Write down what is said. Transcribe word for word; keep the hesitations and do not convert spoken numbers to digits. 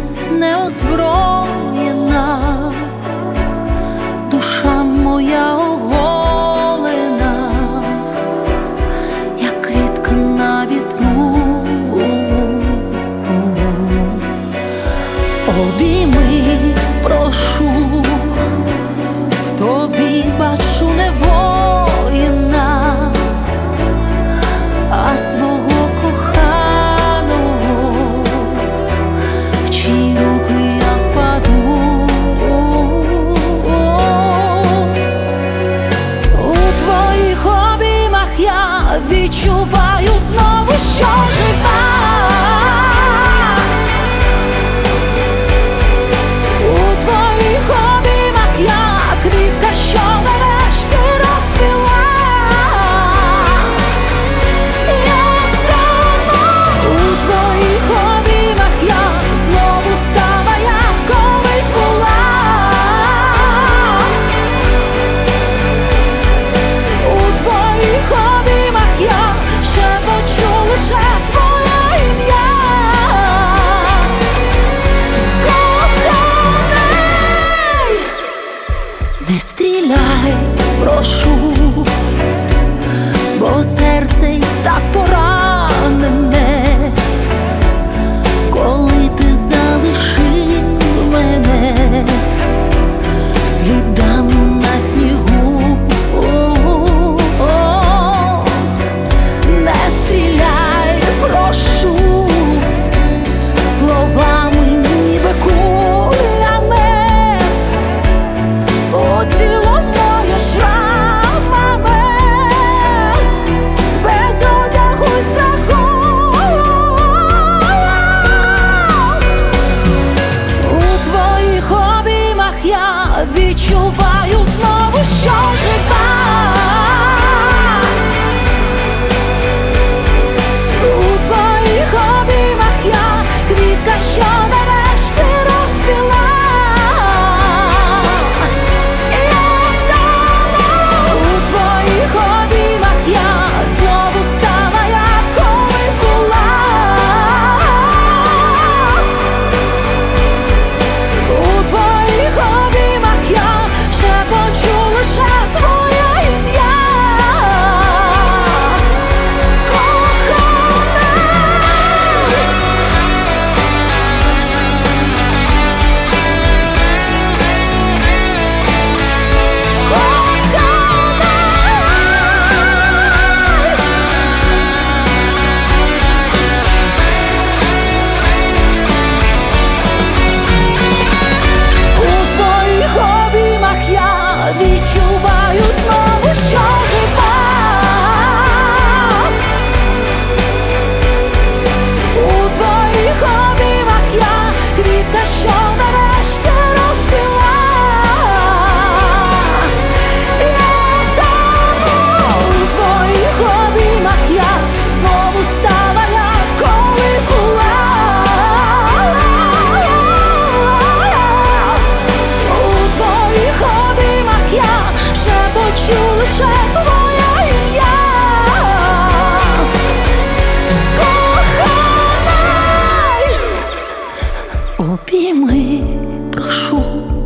десь неозброєна, душа моя оголена, як квітка на вітру. Обійми, прошу, в тобі бачу не воїна, а свого коханого, в чиї руки я впаду. У твоїх обіймах я відчуваю знову, що жива. Не стріляй, прошу, бо серце й так поранене, коли ти залишив мене слідами на снігу. О-о-о. Не стріляй, прошу, словами ніби кулями, тіло моє шрамами, без одягу й страху. У твоїх обіймах я відчуваю знову, що жива. У твоїх обіймах я квітка, що нарешті розцвіла. Відчуваю знову, що жива. У твоїх обіймах я квітка, що нарешті розцвіла. Я тону у твоїх обіймах, я знову стала, як колись була. У твоїх обіймах я шепочу лише твоє ім'я, коханий. Обійми, прошу.